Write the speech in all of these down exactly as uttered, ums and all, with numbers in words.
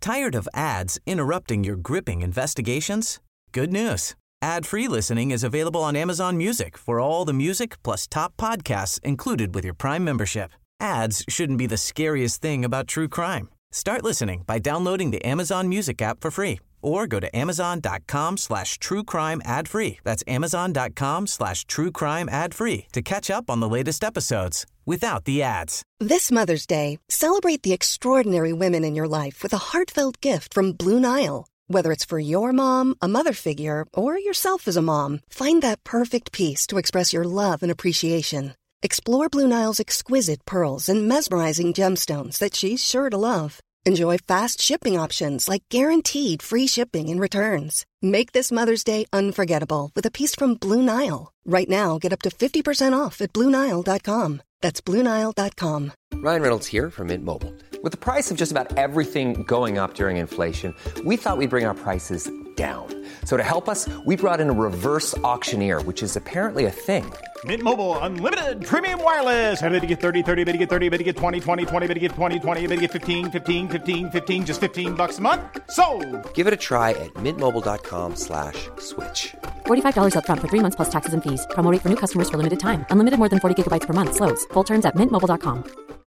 Tired of ads interrupting your gripping investigations? Good news. Ad-free listening is available on Amazon Music for all the music plus top podcasts included with your Prime membership. Ads shouldn't be the scariest thing about true crime. Start listening by downloading the Amazon Music app for free or go to amazon.com slash true crime ad free. That's amazon.com slash true crime ad free to catch up on the latest episodes without the ads. This Mother's Day, celebrate the extraordinary women in your life with a heartfelt gift from Blue Nile. Whether it's for your mom, a mother figure, or yourself as a mom, find that perfect piece to express your love and appreciation. Explore Blue Nile's exquisite pearls and mesmerizing gemstones that she's sure to love. Enjoy fast shipping options like guaranteed free shipping and returns. Make this Mother's Day unforgettable with a piece from Blue Nile. Right now, get up to fifty percent off at blue nile dot com. That's blue nile dot com. Ryan Reynolds here from Mint Mobile. With the price of just about everything going up during inflation, we thought we'd bring our prices down. So to help us, we brought in a reverse auctioneer, which is apparently a thing. Mint Mobile Unlimited Premium Wireless. How to get thirty, thirty, how to get thirty, how to get twenty, twenty, twenty, how to get twenty, twenty, how to get fifteen, fifteen, fifteen, fifteen, just fifteen bucks a month? Sold! Give it a try at mintmobile.com slash switch. forty-five dollars up front for three months plus taxes and fees. Promo rate for new customers for limited time. Unlimited more than forty gigabytes per month. Slows full terms at mint mobile dot com.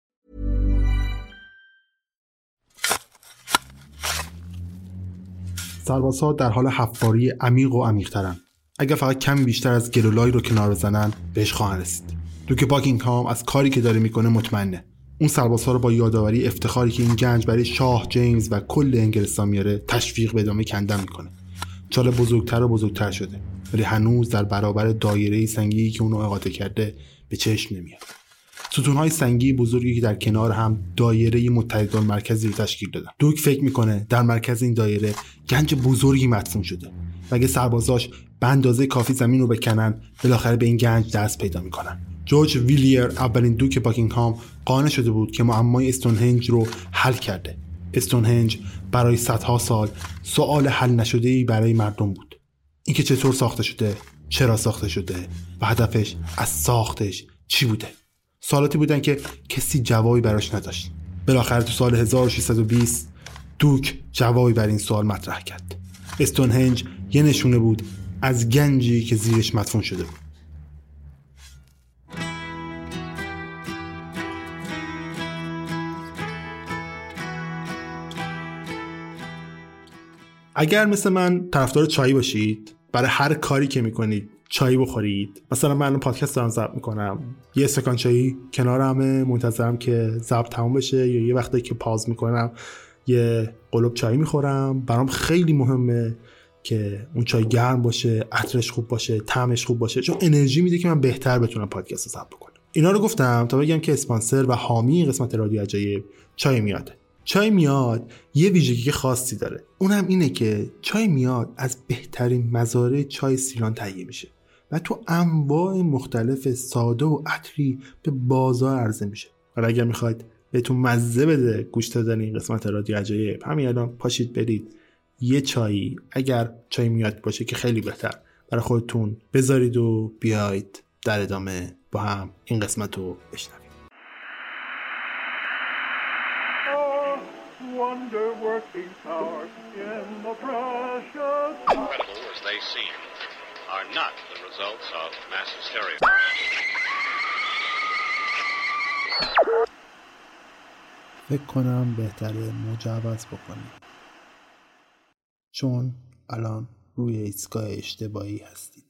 سربازها در حال حفاری عمیق و عمیق‌ترن. اگر فقط کمی بیشتر از گلولای رو کنار بزنن بهش خواهند رسید. دوک باکینگهام از کاری که داره میکنه مطمئنه. اون سربازها رو با یادآوری افتخاری که این گنج برای شاه جیمز و کل انگلستان میاره تشویق به ادامه کندن میکنه. چاله بزرگتر و بزرگتر شده، ولی هنوز در برابر دایره سنگی که اونو احاطه کرده به چشم نمیاد. ستون‌های سنگی بزرگی که در کنار هم دایره متحدالمرکزی رو تشکیل دادن. دوک فکر میکنه در مرکز این دایره گنج بزرگی مدفون شده و اگه سربازاش به اندازه کافی زمین رو بکنن بالاخره به این گنج دست پیدا میکنن. جورج ویلیر اولین دوک باکینگهام قانع شده بود که معمای استونهنج رو حل کرده. استونهنج برای صدها سال سوال حل نشده‌ای برای مردم بود. اینکه چطور ساخته شده، چرا ساخته شده و هدفش از ساختش چی بوده. سوالاتی بودن که کسی جوابی براش نداشت. بالاخره تو سال هزار و ششصد و بیست دوک جوابی بر این سوال مطرح کرد. استونهنج یه نشونه بود از گنجی که زیرش مدفون شده بود. اگر مثل من طرفدار چای باشید، برای هر کاری که میکنید چای بخورید. مثلا من پادکست دارم ضبط میکنم، یه استکان چای کنارمه، منتظرم که ضبط تموم بشه، یا یه وقتی که پاز میکنم یه قلوب چای میخورم. برام خیلی مهمه که اون چای گرم باشه، عطرش خوب باشه، طعمش خوب باشه، چون انرژی میده که من بهتر بتونم پادکست رو ضبط بکنم. اینا رو گفتم تا بگم که اسپانسر و حامی قسمت رادیو عجایب چای میاده. چای میاد یه ویژگی خاصی داره، اونم اینه که چای میاد از بهترین مزارع چای سیلان تهیه میشه و تو انواع مختلف ساده و عطری به بازار عرضه میشه. حالا اگر میخواید بهتون مزه بده گوش دادن این قسمت رادیو عجایب، همین الان پاشید برید یه چایی، اگر چای میاد باشه که خیلی بهتر، برای خودتون بذارید و بیاید در ادامه با هم این قسمت رو بشنوید. Wonder working power in the precious. Incredible as they seem, are not the results of mass hysteria. فکر کنم بهتره مجوز بکنیم، چون الان روی ایستگاه اشتباهی هستید.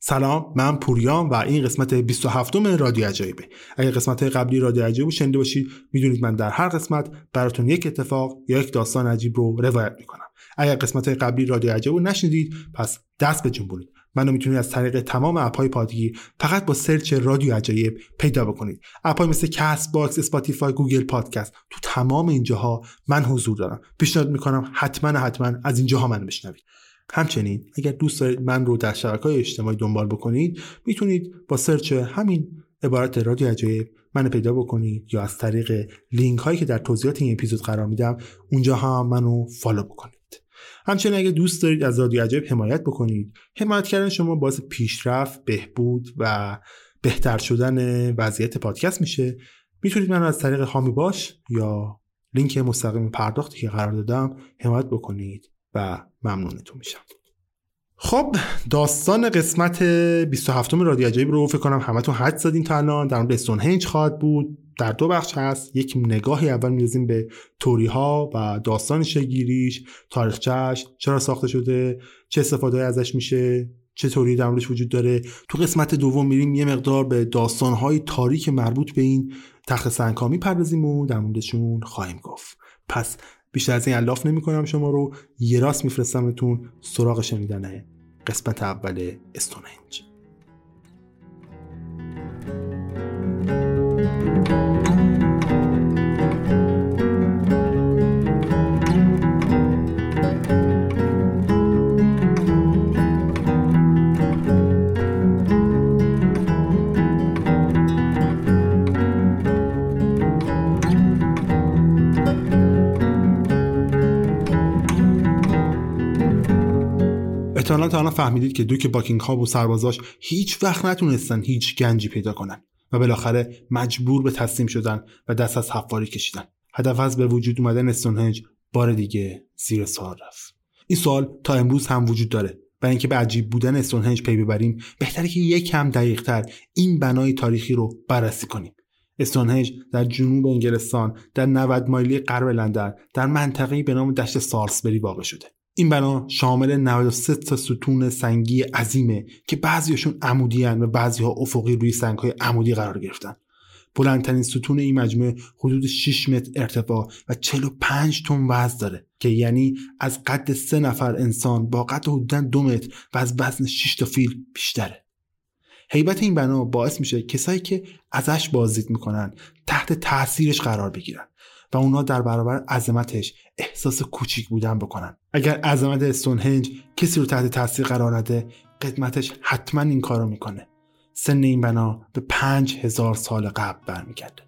سلام، من پوریام و این قسمت بیست و هفتم رادیو عجایبه. اگر قسمت قبلی رادیو عجایب شنیده باشید میدونید من در هر قسمت براتون یک اتفاق یا یک داستان عجیب رو روایت میکنم. اگر قسمت قبلی رادیو عجایب رو نشنیدید پس دست بجنبونید. منو میتونید از طریق تمام اپ‌های پادگیر فقط با سرچ رادیو عجایب پیدا بکنید. اپ‌های مثل کست باکس، اسپاتیفای، گوگل پادکست، تو تمام اینجاها من حضور دارم. پیشنهاد میکنم حتما حتما از اینجاها منو بشنوید. همچنین اگر دوست دارید من رو در شبکه‌های اجتماعی دنبال بکنید میتونید با سرچ همین عبارت رادیو عجایب منو پیدا بکنید یا از طریق لینک هایی که در توضیحات این اپیزود قرار میدم اونجا هم منو فالو بکنید. همچنین اگه دوست دارید از رادیو عجایب حمایت بکنید، حمایت کردن شما باعث پیشرفت، بهبود و بهتر شدن وضعیت پادکست میشه. میتونید منو از طریق حامی باش یا لینک مستقیم پرداختی که قرار دادم حمایت بکنید و ممنونتون میشم. خب داستان قسمت بیست و هفتم رادیو عجایب رو فکر کنم همتون حد زدین تا الان. در مورد استونهنج خواهد بود. در دو بخش هست. یک نگاهی اول می‌اندازیم به توری ها و داستان شکل‌گیریش، تاریخچه‌اش، چرا ساخته شده، چه استفاده ازش میشه، چه توری در موردش وجود داره. تو قسمت دوم میریم یه مقدار به داستان‌های تاریک مربوط به این تخت سنگ‌ها می‌پردازیم و در موردشون خواهیم گفت. پس بیشتر از این الاف نمی کنم شما رو، یه راست میفرستمتون سراغ شنیدن قسمت اول استونهنج. احتمالاً تا الان فهمیدید که دوک باکینگهام و سربازاش هیچ وقت نتونستن هیچ گنجی پیدا کنن و بالاخره مجبور به تسلیم شدن و دست از حفاری کشیدن. هدف از به وجود اومدن استونهنج بار دیگه زیر سوال رفت. این سوال تا امروز هم وجود داره. برای اینکه به عجیب بودن استونهنج پی ببریم بهتره که یک کم دقیق‌تر این بنای تاریخی رو بررسی کنیم. استونهنج در جنوب انگلستان در نود مایلی غرب لندن در منطقه‌ای به نام دشت سالسبری واقع شده. این بنا شامل نود و سه تا ستون سنگی عظیمه که بعضیاشون عمودی هستند و بعضیها افقی روی سنگ‌های عمودی قرار گرفتن. بلندترین ستون این مجموعه حدود شش متر ارتفاع و چهل و پنج تن وزن داره که یعنی از قد سه نفر انسان با قد حدوداً دو متر و از وزن شش تا فیل بیشتره. هیبت این بنا باعث میشه کسایی که ازش بازدید میکنن تحت تاثیرش قرار بگیرن و اونا در برابر عظمتش احساس کوچیک بودن بکنن. اگر عظمت استونهنج کسی رو تحت تاثیر قرار نده قدمتش حتما این کارو میکنه. سن این بنا به پنج هزار سال قبل برمیگرده.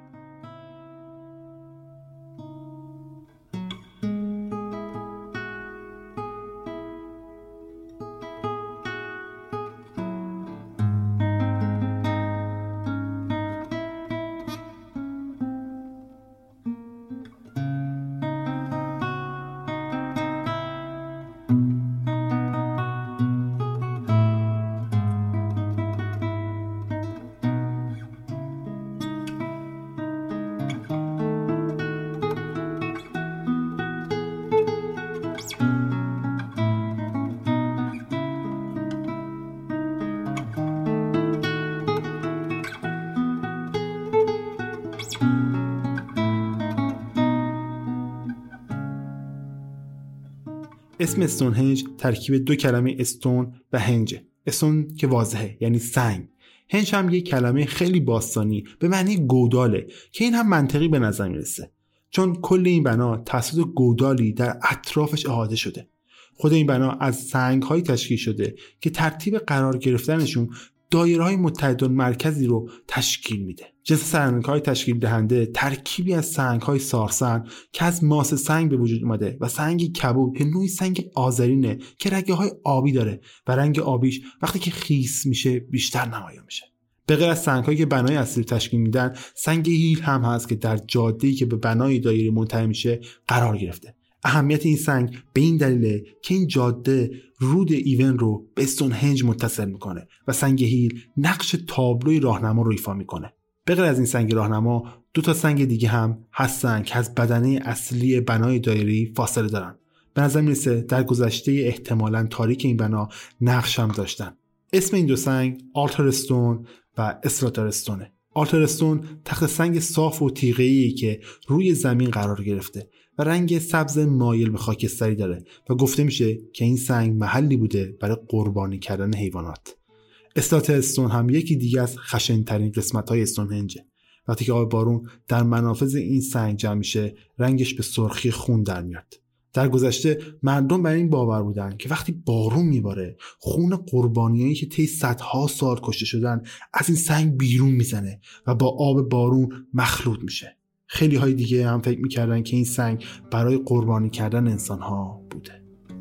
اسم استونهنج ترکیب دو کلمه استون و هنج. استون که واضحه یعنی سنگ. هنج هم یک کلمه خیلی باستانی به معنی گوداله که این هم منطقی به نظر میرسه چون کل این بنا توسط گودالی در اطرافش احاطه شده. خود این بنا از سنگ‌های تشکیل شده که ترتیب قرار گرفتنشون دایره‌های متحدالمرکزی رو تشکیل میده. جنس سنگ‌های تشکیل دهنده ترکیبی از سنگ‌های سارسن که از ماس سنگ به وجود اومده و سنگ کبود که نوعی سنگ آذرینه که رگه‌های آبی داره و رنگ آبیش وقتی که خیس میشه بیشتر نمایان میشه. به غیر از سنگ‌هایی که بنای اصلی تشکیل میدن، سنگ هیل هم هست که در جاده‌ای که به بنای دایره منتهی میشه قرار گرفته. اهمیت این سنگ به این دلیله که این جاده رود ایون رو به استونهنج متصل میکنه و سنگ هیل نقش تابلوی راهنما رو ایفا میکنه. به غیر از این سنگ راهنما دو تا سنگ دیگه هم هستن که از بدنه اصلی بنای دایره‌ای فاصله دارن. به نظر میرسه در گذشته احتمالاً تاریک این بنا نقش هم داشتن. اسم این دو سنگ آلتر استون و اسلاتر استونه. آلتر استون تخت سنگ صاف و تیغه‌ایه که روی زمین قرار گرفته و رنگ سبز مایل به خاکستری داره و گفته میشه که این سنگ محلی بوده برای قربانی کردن حیوانات. اسلاتر استون هم یکی دیگه از خشن‌ترین قسمت‌های استونهنج. وقتی که آب بارون در منافذ این سنگ جمع میشه، رنگش به سرخی خون در میاد. در گذشته مردم بر این باور بودن که وقتی بارون میباره، خون قربانیایی که طی صدها سال کشته شدن از این سنگ بیرون میزنه و با آب بارون مخلوط میشه. خیلی های دیگه هم فکر میکردن که این سنگ برای قربانی کردن انسانها بوده.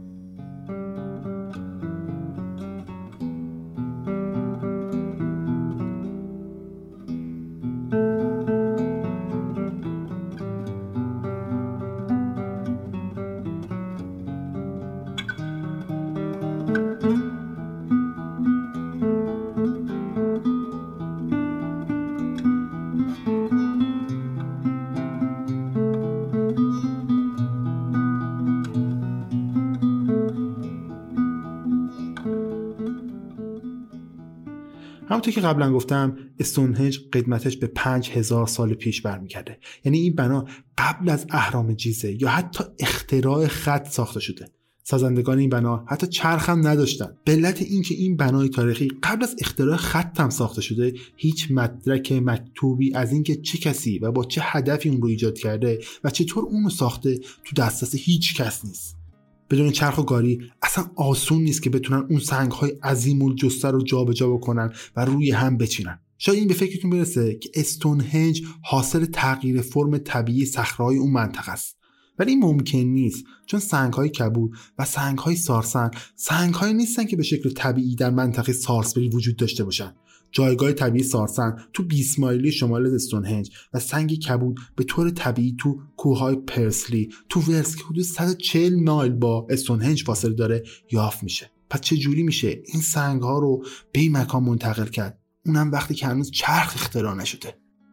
همونطور که قبلا گفتم استونهنج قدمتش به پنج هزار سال پیش برمیگرده. یعنی این بنا قبل از اهرام جیزه یا حتی اختراع خط ساخته شده. سازندگان این بنا حتی چرخ هم نداشتن. به علت اینکه این بنای تاریخی قبل از اختراع خط هم ساخته شده، هیچ مدرک مکتوبی از اینکه چه کسی و با چه هدفی اون رو ایجاد کرده و چطور اون رو ساخته تو دسترس هیچ کس نیست. بدون چرخ و گاری اصلا آسون نیست که بتونن اون سنگ‌های عظیم الجثه رو جابجا بکنن و روی هم بچینن. شاید این به فکرتون برسه که استونهنج حاصل تغییر فرم طبیعی صخره‌های اون منطقه است. ولی این ممکن نیست، چون سنگ‌های کبود و سنگ‌های سارسن سنگ‌هایی نیستن که به شکل طبیعی در منطقه سالسبری وجود داشته باشن. جایگاه طبیعی سارسن تو بیست مایلی شمال استونهنج و سنگ کبود به طور طبیعی تو کوههای پرسلی تو ولز که حدود صد و چهل مایل با استونهنج فاصله داره یافت میشه. پس چه جوری میشه این سنگ‌ها رو به این مکان منتقل کرد، اونم وقتی که هنوز چرخ اختراع نشده؟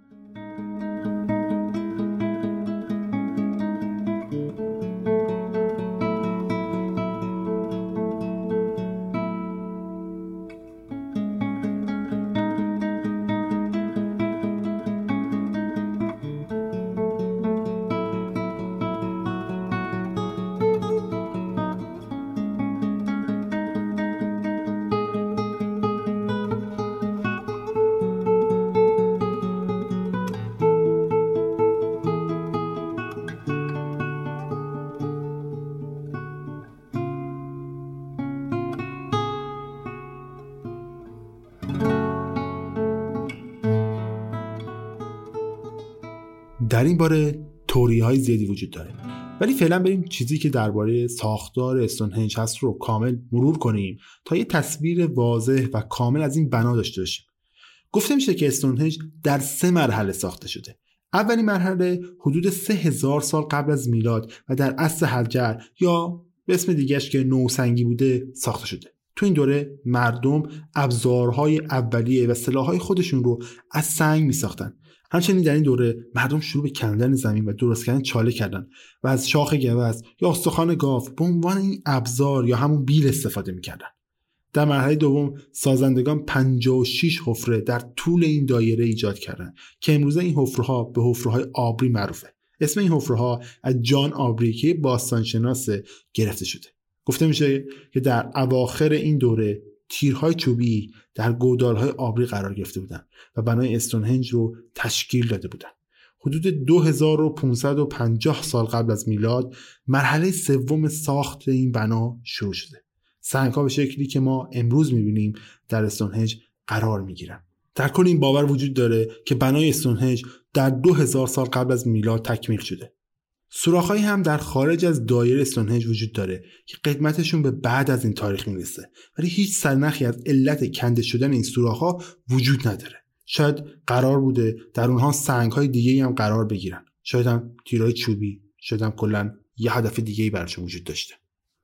در این باره تئوری‌های زیادی وجود داره، ولی فعلا بریم چیزی که درباره ساختار استونهنج هست رو کامل مرور کنیم تا یه تصویر واضح و کامل از این بنا داشته باشیم. گفته میشه که استونهنج در سه مرحله ساخته شده. اولین مرحله حدود سه هزار سال قبل از میلاد و در عصر حجر یا به اسم دیگه‌اش که نوسنگی بوده ساخته شده. تو این دوره مردم ابزارهای اولیه و سلاح‌های خودشون رو از سنگ می‌ساختن. همچنین در این دوره مردم شروع به کندن زمین و درست کردن چاله کردن و از شاخ گوز یا استخوان گاو به عنوان این ابزار یا همون بیل استفاده می‌کردن. در مرحله دوم سازندگان پنجاه و شش حفره در طول این دایره ایجاد کردند که امروزه این حفره‌ها به حفره‌های آبری معروفه. اسم این حفره‌ها از جان آبری که باستانشناس گرفته شده. گفته میشه که در اواخر این دوره تیرهای چوبی در گودال‌های آبری قرار گرفته بودند و بنای استونهنج رو تشکیل داده بودند. حدود دو هزار و پانصد و پنجاه سال قبل از میلاد مرحله سوم ساخت این بنا شروع شده. سنگ‌ها به شکلی که ما امروز می‌بینیم در استونهنج قرار می‌گیرن. در کل این باور وجود داره که بنای استونهنج در دو هزار سال قبل از میلاد تکمیل شده. سوراخ‌هایی هم در خارج از دایره استونهنج وجود داره که قدمتشون به بعد از این تاریخ میرسه، ولی هیچ سرنخی از علت کنده شدن این سوراخ‌ها وجود نداره. شاید قرار بوده در اونها سنگ‌های دیگه‌ای هم قرار بگیرن، شاید هم تیرهای چوبی، شاید هم کلاً یه هدف دیگه‌ای براشون وجود داشته.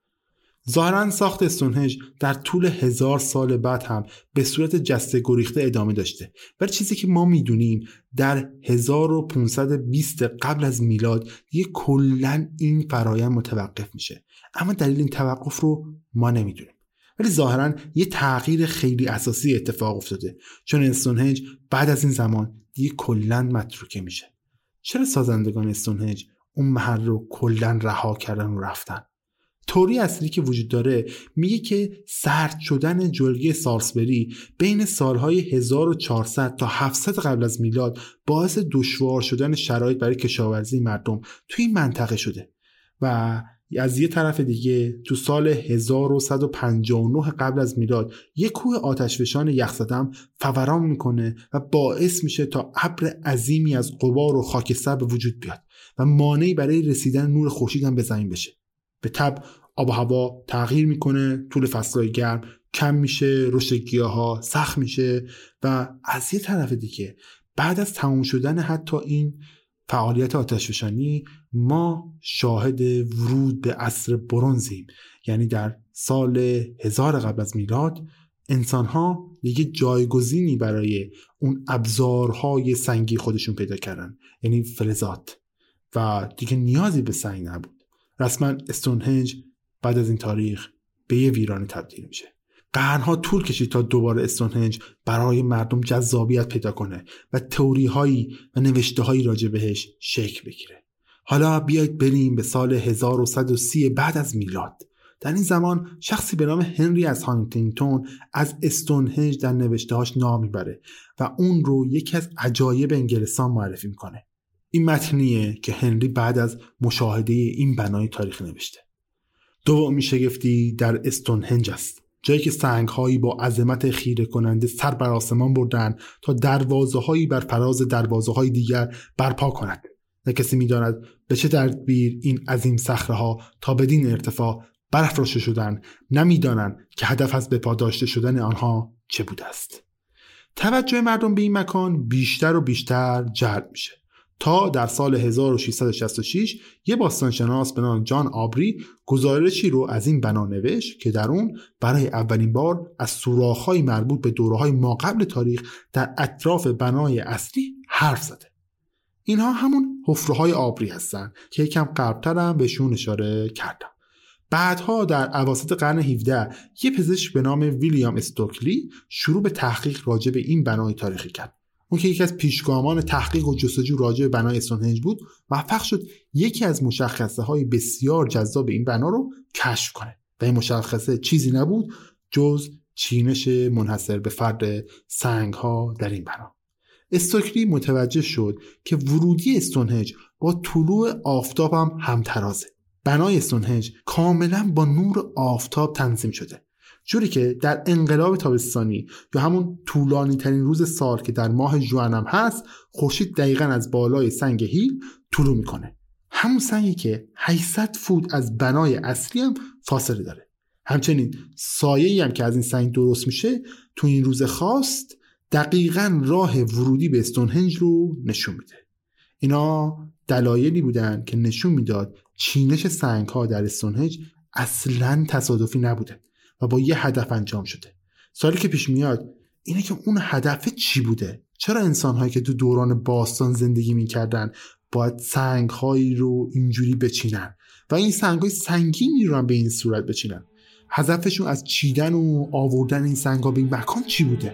ظاهراً ساخت استونهنج در طول هزار سال بعد هم به صورت جسته گریخته ادامه داشته، ولی چیزی که ما میدونیم در هزار و پانصد و بیست قبل از میلاد دیگه کلاً این فرایند متوقف میشه، اما دلیل این توقف رو ما نمیدونیم. ولی ظاهراً یه تغییر خیلی اساسی اتفاق افتاده، چون استونهنج بعد از این زمان دیگه کلاً متروکه میشه. چرا سازندگان استونهنج اون محل رو کلاً رها کردن و رفتن؟ تئوری اصلی که وجود داره میگه که سرد شدن جلگه سالزبری بین سالهای هزار و چهارصد تا هفتصد قبل از میلاد باعث دشوار شدن شرایط برای کشاورزی مردم توی این منطقه شده و از یه طرف دیگه تو سال هزار و صد و پنجاه و نه قبل از میلاد یک کوه آتشفشان یخزده فوران میکنه و باعث میشه تا ابر عظیمی از غبار و خاکستر به وجود بیاد و مانعی برای رسیدن نور خورشید هم به زمین بشه. به تبع آب و هوا تغییر میکنه، طول فصلهای گرم کم میشه، رشد گیاها سخت میشه و از یه طرف دیگه بعد از تموم شدن حتی این فعالیت آتشفشانی ما شاهد ورود به عصر برنزیم. یعنی در سال هزار قبل از میلاد انسان‌ها دیگه جایگزینی برای اون ابزارهای سنگی خودشون پیدا کردن، یعنی فلزات، و دیگه نیازی به سنگ نبود. رسما استونهنج بعد از این تاریخ به یه ویرانه تبدیل میشه. قرنها طول کشید تا دوباره استونهنج برای مردم جذابیت پیدا کنه و تئوری‌هایی و نوشته‌هایی راجع بهش شکل بگیره. حالا بیایید بریم به سال هزار و صد و سی بعد از میلاد. در این زمان شخصی به نام هنری از هانتینگتون از استونهنج در نوشته‌هاش نام میبره و اون رو یکی از عجایب انگلستان معرفی میکنه. این متنیه که هنری بعد از مشاهده این بنای تاریخی نوشته. دومین شگفتی در استونهنج است، جایی که سنگ‌هایی با عظمت خیره کننده سر بر آسمان بردن تا دروازه‌هایی بر فراز دروازه‌های دیگر برپا کنند. نه کسی می‌داند به چه تدبیر این عظیم صخره‌ها تا بدین ارتفاع برافراشته شدند، نمی‌دانند که هدف از بپا داشته شدن آنها چه بوده است. توجه مردم به این مکان بیشتر و بیشتر جلب میشه تا در سال هزار و ششصد و شصت و شش یه باستانشناس به نام جان آبری گزارشی رو از این بنا نوشت که در اون برای اولین بار از سوراخ‌های مربوط به دوره‌های ماقبل تاریخ در اطراف بنای اصلی حرف زده. اینها همون حفره‌های آبری هستن که یکم قبل‌تر هم بهشون اشاره کردم. بعدها در اواسط قرن هفدهم یه پزشک به نام ویلیام استوکلی شروع به تحقیق راجع به این بنای تاریخی کرد. اون که یکی از پیشگامان تحقیق و جستجو راجع به بنای استونهنج بود، موفق شد یکی از مشخصه های بسیار جذاب این بنا رو کشف کنه و این مشخصه چیزی نبود جز چینش منحصر به فرد سنگ ها در این بنا. استوکلی متوجه شد که ورودی استونهنج با طلوع آفتاب هم همترازه. بنای استونهنج کاملا با نور آفتاب تنظیم شده، جوری که در انقلاب تابستانی یا همون طولانی ترین روز سال که در ماه ژوئن هم هست، خورشید دقیقاً از بالای سنگ هیل طلوع میکنه. همون سنگی که هشتصد فوت از بنای اصلی هم فاصله داره. همچنین سایه‌ای هم که از این سنگ درست میشه تو این روز خاص دقیقاً راه ورودی به استونهنج رو نشون میده. اینا دلایلی بودن که نشون میداد چینش سنگ‌ها در استونهنج اصلاً تصادفی نبوده و با یه هدف انجام شده. سوالی که پیش میاد اینه که اون هدف چی بوده؟ چرا انسان‌هایی که تو دوران باستان زندگی می‌کردن باید سنگ‌هایی رو اینجوری بچینن و این سنگ‌های سنگینی رو هم به این صورت بچینن؟ هدفشون از چیدن و آوردن این سنگ‌ها به این مکان چی بوده؟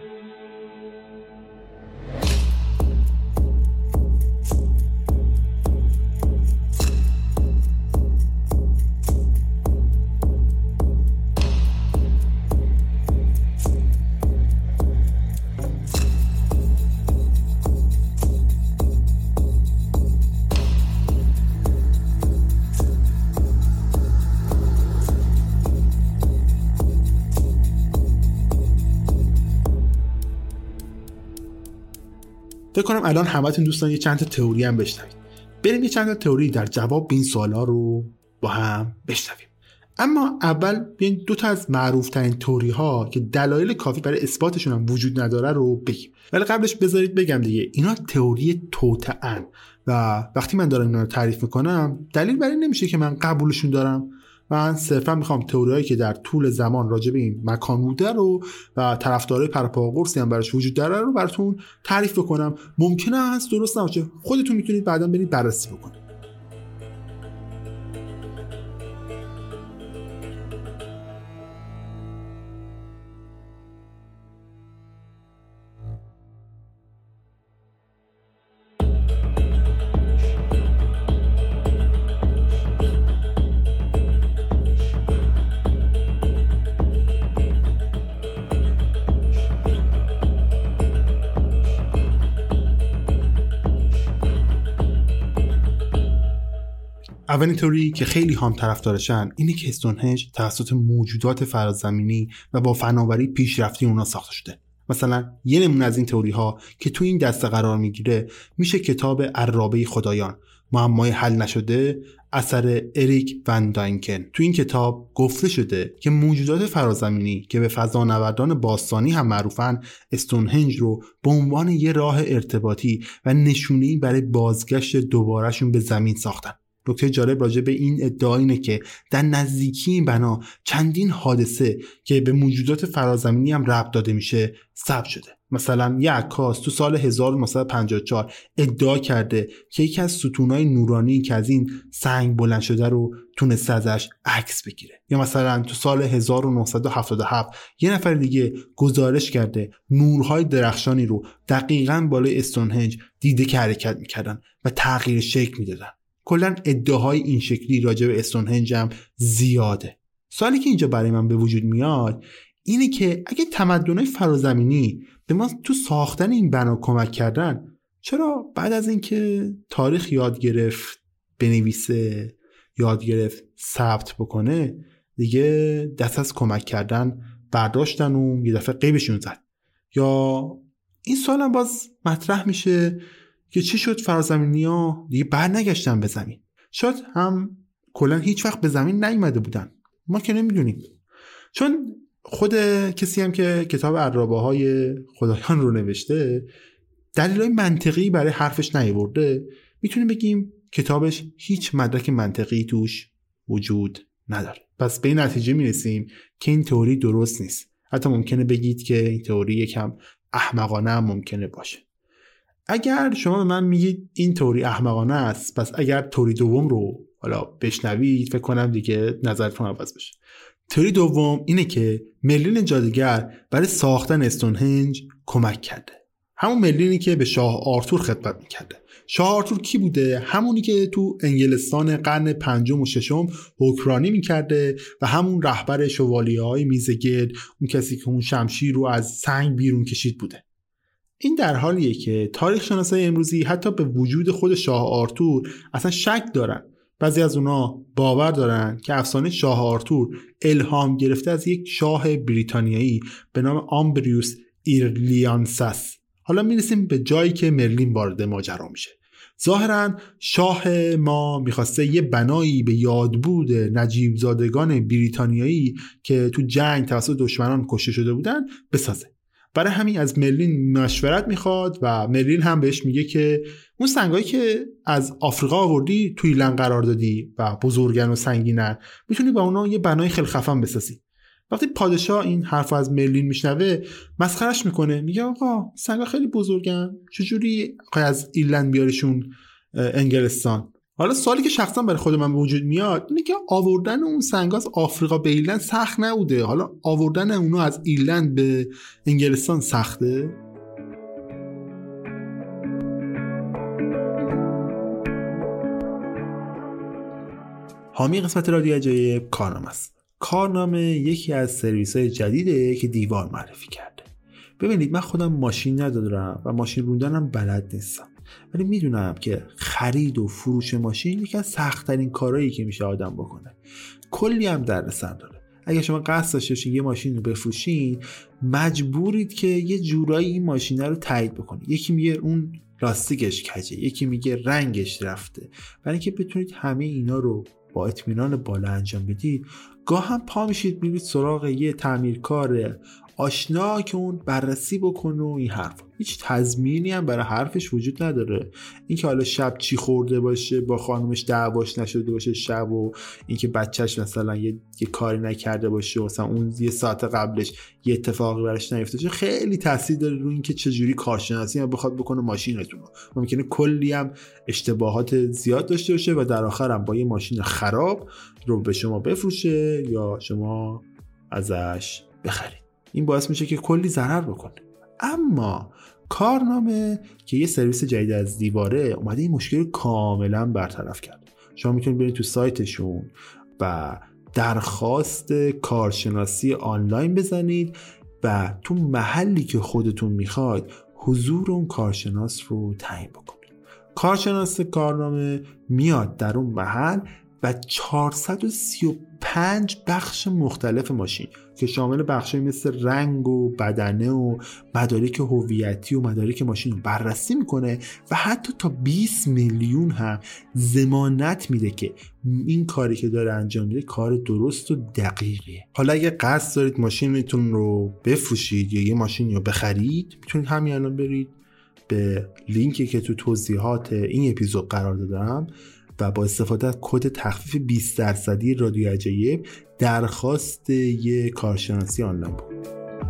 فکر کنم الان همتون دوستان یه چند تا تئوری هم بشنوید. بریم یه چند تا تئوری در جواب به این سوالا رو با هم بشنویم. اما اول بیاین دو تا از معروف ترین تئوری ها که دلایل کافی برای اثباتشون هم وجود نداره رو بگیم. ولی قبلش بذارید بگم دیگه اینا تئوری توطئه‌ان و وقتی من دارم اینا رو تعریف میکنم دلیل برای نمیشه که من قبولشون دارم. من صرفا میخوام تئوریایی که در طول زمان راجع به این مکان بوده رو و طرفدارای پرپاقرصی هم براش وجود داره رو براتون تعریف بکنم. ممکنه هست درست نباشه، خودتون میتونید بعداً برید بررسی بکنید. اولین تئوری که خیلی هم طرفدارشن اینه که استونهنج توسط موجودات فرازمینی و با فناوری پیشرفته اونا ساخته شده. مثلا یه نمونه از این تئوری ها که تو این دسته قرار میگیره میشه کتاب عرابه خدایان، معمای حل نشده اثر اریک وان داینکن. تو این کتاب گفته شده که موجودات فرازمینی که به فضانوردان باستانی هم معروفن، استونهنج رو به عنوان یه راه ارتباطی و نشونه‌ای برای بازگشت دوبارهشون به زمین ساختن. نکته جالب راجع به این ادعا اینه که در نزدیکی این بنا چندین حادثه که به موجودات فرازمینی هم ربط داده میشه ثبت شده. مثلا یک عکاس تو سال هزار و نهصد و پنجاه و چهار ادعا کرده که یکی از ستونای نورانی که از این سنگ بلند شده رو تونسته ازش عکس بگیره. یا مثلا تو سال هزار و نهصد و هفتاد و هفت یه نفر دیگه گزارش کرده نورهای درخشانی رو دقیقاً بالای استونهنج دیده که حرکت میکردن و تغییر شکل میدادن. کلاً ادعاهای این شکلی راجع به استونهنج هم زیاده. سوالی که اینجا برای من به وجود میاد اینه که اگه تمدن‌های فرازمینی به ما تو ساختن این بنا کمک کردن، چرا بعد از اینکه تاریخ یاد گرفت بنویسه، یاد گرفت ثبت بکنه، دیگه دست از کمک کردن برداشتن و یه دفعه غیبشون زد؟ یا این سوال هم باز مطرح میشه که چی شد فرازمینی‌ها دیگه بر نگشتن به زمین؟ شاید هم کلا هیچ وقت به زمین نیومده بودن، ما که نمیدونیم. چون خود کسی هم که کتاب عرابه های خدایان رو نوشته دلایل منطقی برای حرفش نیاورده، میتونیم بگیم کتابش هیچ مدرک منطقی توش وجود نداره. پس به این نتیجه میرسیم که این تئوری درست نیست. حتی ممکنه بگید که این تئوری یکم احمقانه هم ممکنه باشه. اگر شما به من میگید این تئوری احمقانه است، پس اگر تئوری دوم رو حالا بشنوید فکر کنم دیگه نظرتون عوض بشه. تئوری دوم اینه که مرلین جادوگر برای ساختن استونهنج کمک کرده. همون مرلینی که به شاه آرتور خدمت میکرده. شاه آرتور کی بوده؟ همونی که تو انگلستان قرن پنجم و ششم حکمرانی میکرده و همون رهبر شوالیه‌های میزگرد، اون کسی که اون شمشیر رو از سنگ بیرون کشید بوده. این در حالیه که تاریخ شناسای امروزی حتی به وجود خود شاه آرتور اصلا شک دارن. بعضی از اونا باور دارن که افسانه شاه آرتور الهام گرفته از یک شاه بریتانیایی به نام آمبریوس ایرلیانسس. حالا میرسیم به جایی که مرلین وارد ماجرا میشه. ظاهرا شاه ما میخواسته یه بنایی به یادبود نجیب زادگان بریتانیایی که تو جنگ توسط دشمنان کشته شده بودن بسازه. برای همین از مرلین مشورت میخواد و مرلین هم بهش میگه که اون سنگایی که از آفریقا آوردی توی ایرلند قرار دادی و بزرگن و سنگینن، میتونی با اونا یه بنای خیلی خفن بسازی. وقتی پادشاه این حرف از مرلین میشنوه مسخرش میکنه، میگه آقا سنگا خیلی بزرگن، چجوری از ایرلند بیاریشون انگلستان؟ حالا سوالی که شخصا برای خود من به وجود میاد اینه که آوردن اون سنگا از آفریقا به ایرلند سخت نبوده، حالا آوردن اونا از ایرلند به انگلستان سخته؟ حامی قسمت رادیو عجایب کارنامه است. کارنامه یکی از سرویس‌های جدیده که دیوار معرفی کرده. ببینید من خودم ماشین ندارم و ماشین روندنم بلد نیستم، ولی میدونم که خرید و فروش ماشین یکی از سخت‌ترین کارهایی که میشه آدم بکنه. کلی هم دردسر داره. اگه شما قصد داشته باشین یه ماشین رو بفروشین، مجبورید که یه جورایی این ماشین رو تایید بکنید. یکی میگه اون لاستیکش کجه، یکی میگه رنگش رفته. برای اینکه بتونید همه اینا رو با اطمینان بالا انجام بدید، گاه هم پا میشید میرید سراغ یه تعمیرکار آشنا که اون بررسی بکنه و این حرف. هیچ تضمینی هم برای حرفش وجود نداره. اینکه حالا شب چی خورده باشه، با خانومش دعواش نشده باشه شب، و اینکه بچهش مثلا یه, یه کاری نکرده باشه، مثلا اون یه ساعت قبلش یه اتفاقی براش نیفته باشه، خیلی تاثیر داره روی اینکه چجوری کارشناسی هم بخواد بکنه ماشینتون رو. ممکنه کلی هم اشتباهات زیاد داشته باشه و در آخر هم با یه ماشین خراب رو به شما بفروشه یا شما ازش بخرید. این باعث میشه که کلی ضرر بکنه. اما کارنامه که یه سرویس جدید از دیواره اومده این مشکل کاملا برطرف کرد. شما میتونید برید تو سایتشون و درخواست کارشناسی آنلاین بزنید و تو محلی که خودتون میخواید حضور اون کارشناس رو تعیین بکنید. کارشناس کارنامه میاد در اون محل و چهارصد و سی و پنج بخش مختلف ماشین که شامل بخشای مثل رنگ و بدنه و مدارک هویتی و مدارک ماشین رو بررسی میکنه و حتی تا بیست میلیون هم ضمانت میده که این کاری که داره انجام میده کار درست و دقیقیه. حالا اگه قصد دارید ماشینتون رو بفروشید یا یه ماشین رو بخرید، میتونید همین الان برید به لینکی که تو توضیحات این اپیزود قرار دادم و با استفاده از کد تخفیف بیست درصدی رادیو عجایب درخواست یه کارشناسی آنلاین بود.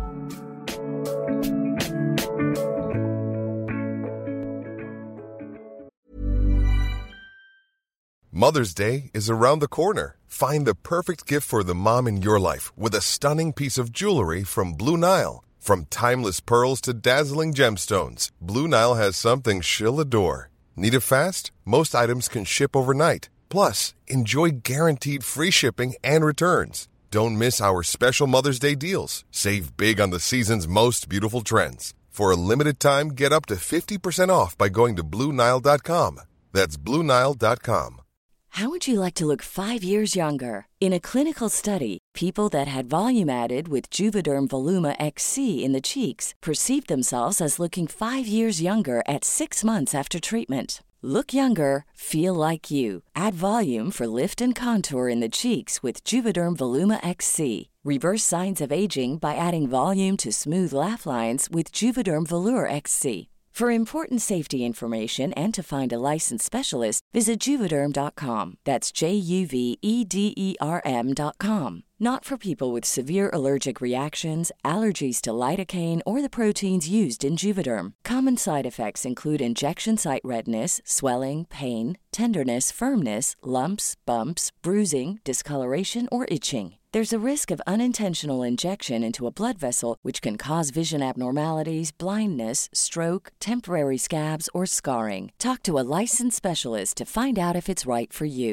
Mother's Day is around the corner. Find the perfect gift for the mom in your life with a stunning piece of jewelry from Blue Nile. From timeless pearls to dazzling gemstones, Blue Nile has something she'll adore. Need it fast? Most items can ship overnight. Plus, enjoy guaranteed free shipping and returns. Don't miss our special Mother's Day deals. Save big on the season's most beautiful trends. For a limited time, get up to fifty percent off by going to Blue Nile dot com. That's Blue Nile dot com. How would you like to look five years younger? In a clinical study, people that had volume added with Juvederm Voluma X C in the cheeks perceived themselves as looking five years younger at six months after treatment. Look younger, feel like you. Add volume for lift and contour in the cheeks with Juvederm Voluma X C. Reverse signs of aging by adding volume to smooth laugh lines with Juvederm Volure X C. For important safety information and to find a licensed specialist, visit Juvederm dot com. That's J U V E D E R M dot com. Not for people with severe allergic reactions, allergies to lidocaine, or the proteins used in Juvederm. Common side effects include injection site redness, swelling, pain, tenderness, firmness, lumps, bumps, bruising, discoloration, or itching. There's a risk of unintentional injection into a blood vessel, which can cause vision abnormalities, blindness, stroke, temporary scabs, or scarring. Talk to a licensed specialist to find out if it's right for you.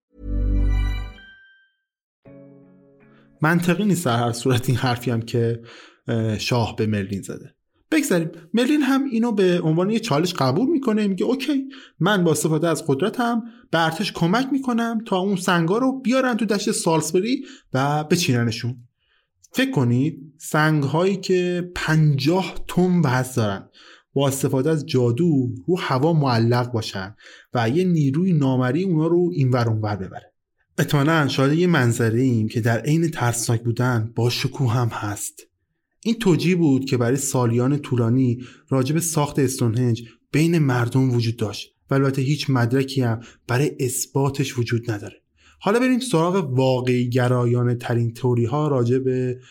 منطقی نیست در هر صورت این حرفی هم که شاه به مرلین زده. بگذاریم مرلین هم اینو به عنوان یه چالش قبول میکنه، میگه اوکی، من با استفاده از قدرتم به ارتش کمک میکنم تا اون سنگا رو بیارن تو دشت سالسبری و بچیننشون. فکر کنید سنگهایی که پنجاه تن وزن دارن با استفاده از جادو رو هوا معلق باشن و یه نیروی نامری اونا رو اینور اونور ببره. احتمالاً شاید یه منظره ایم که در عین ترسناک بودن با شکوه هم هست. این توجیه بود که برای سالیان طولانی راجب ساخت استونهنج بین مردم وجود داشت و البته هیچ مدرکی هم برای اثباتش وجود نداره. حالا بریم سراغ واقعی گرایانه ترین تئوری ها راجب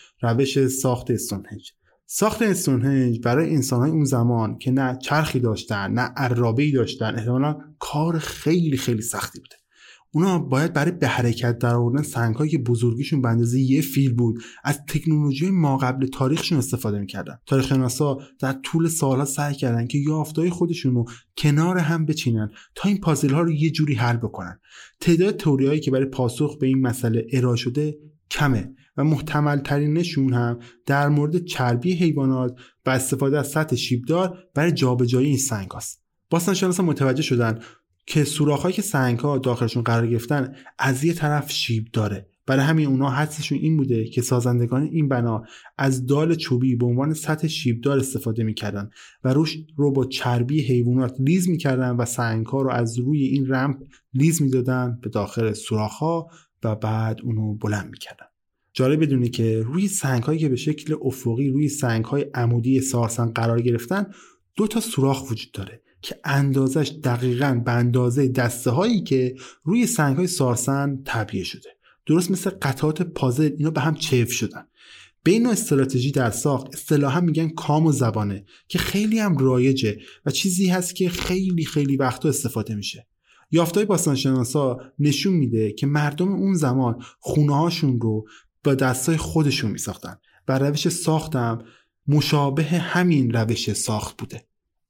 روش ساخت استونهنج. ساخت استونهنج برای انسان‌های اون زمان که نه چرخی داشتن نه عرابه‌ای داشتن احتمالاً کار خیلی خیلی سختی بوده. اونا باید برای به حرکت در آوردن سنگ‌هایی که بزرگیشون به اندازه یه فیل بود از تکنولوژی ما قبل تاریخشون استفاده می‌کردن. تاریخ‌شناسا در طول سال‌ها سعی کردن که یافته‌های خودشون رو کنار هم بچینن تا این پازل‌ها رو یه جوری حل بکنن. تعداد تئوری‌هایی که برای پاسخ به این مسئله ارائه شده کمه و محتمل ترینشون هم در مورد چربی حیوانات و استفاده از سطح شیبدار برای جابجایی این سنگ‌هاست. باستانشناسا متوجه شدن که سوراخ‌هایی که سنگ‌ها داخلشون قرار گرفتن از یه طرف شیب داره. برای همین اونا حدسشون این بوده که سازندگان این بنا از دال چوبی به عنوان سطح شیبدار استفاده می‌کردن و روش رو با چربی حیوانات لیز می‌کردن و سنگ‌ها رو از روی این رمپ لیز می‌دادن به داخل سوراخ‌ها و بعد اونو بلند می‌کردن. جالب بدونی که روی سنگ‌هایی که به شکل افقی روی سنگ‌های عمودی سارسن قرار گرفتن دو تا سوراخ وجود داره که اندازش دقیقاً به اندازه دسته هایی که روی سنگ های سارسن تعبیه شده. درست مثل قطعات پازل اینا به هم چفت شدن. به این نوع استراتژی در ساخت اصطلاحاً میگن کام و زبانه که خیلی هم رایجه و چیزی هست که خیلی خیلی وقتا استفاده میشه. یافته‌های باستانشناسا نشون میده که مردم اون زمان خونه هاشون رو با دستای خودشون میساختن و روش ساختم مشابه همین روش ساخت بوده.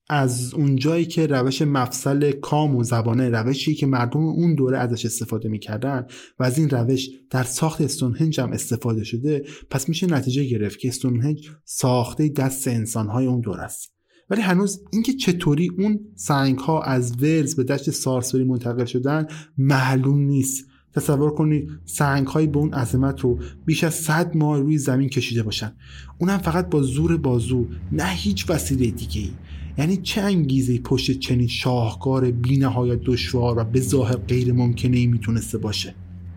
از اونجایی که روش مفصل کام و زبانه روشی که مردم اون دوره ازش استفاده میکردن و از این روش در ساخت استونهنج هم استفاده شده، پس میشه نتیجه گرفت که استونهنج ساخته دست انسانهای اون دوره است. ولی هنوز اینکه چطوری اون سنگ‌ها از ولز به دشت سالسبری منتقل شدن معلوم نیست تصور کنید سنگ‌های به اون عظمت رو بیش از صد مایل روی زمین کشیده باشن، اونم فقط با زور بازو، نه هیچ وسیله دیگه‌ای. یعنی چه انگیزه‌ای پشت چنین شاهکار بی‌نهایت دشوار و به ظاهر غیر ممکنه‌ای میتونسته باشه؟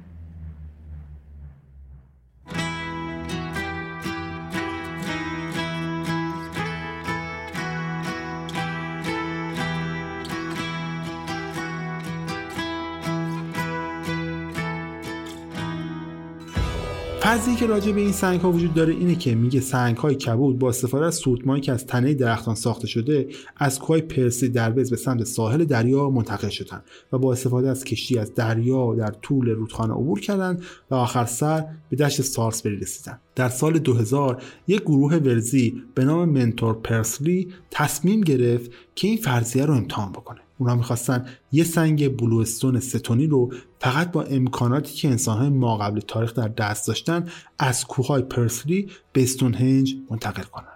فرضی که راجع به این سنگ ها وجود داره اینه که میگه سنگ های کبود با استفاده از سورتمایی که از تنه درختان ساخته شده از کوه پرسی دربز به سمت ساحل دریا منتقل شدن و با استفاده از کشتی از دریا در طول رودخانه عبور کردن و آخر سر به دشت سالسبری رسیدن. در سال دو هزار یک گروه ورزی به نام منتور پرسلی تصمیم گرفت که این فرضیه رو امتحان بکنه. اونا میخواستن یه سنگ بلو استون ستونی رو فقط با امکاناتی که انسان‌های ما قبل تاریخ در دست داشتن از کوههای پرسلی به استونهنج منتقل کنن.